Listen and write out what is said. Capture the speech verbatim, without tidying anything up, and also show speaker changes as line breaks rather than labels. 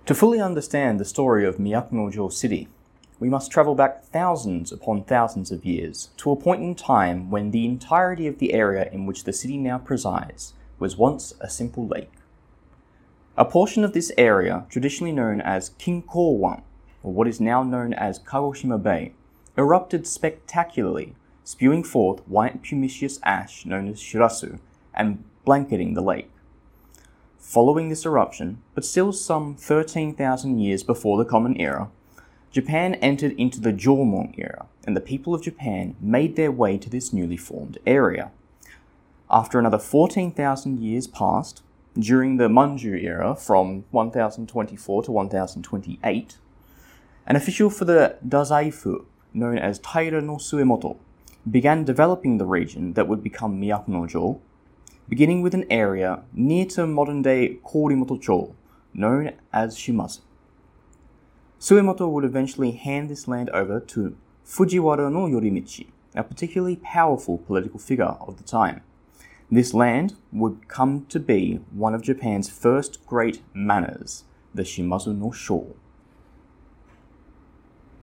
To fully understand the story of Myakunojo City, we must travel back thousands upon thousands of years to a point in time when the entirety of the area in which the city now presides was once a simple lake. A portion of this area, traditionally known as Kinko-wan, or what is now known as Kagoshima Bay, erupted spectacularly, spewing forth white pumiceous ash known as shirasu and blanketing the lake. Following this eruption, but still some thirteen thousand years before the Common Era, Japan entered into the Jomon era, and the people of Japan made their way to this newly formed area. After another fourteen thousand years passed, during the Manju era from one thousand twenty-four to one thousand twenty-eight, an official for the Dazaifu, known as Taira no Suemoto, began developing the region that would become Myakunojo, beginning with an area near to modern-day Korimoto-cho, known as Shimazu. Suemoto would eventually hand this land over to Fujiwara no Yorimichi, a particularly powerful political figure of the time. This land would come to be one of Japan's first great manors, the Shimazu no Sho.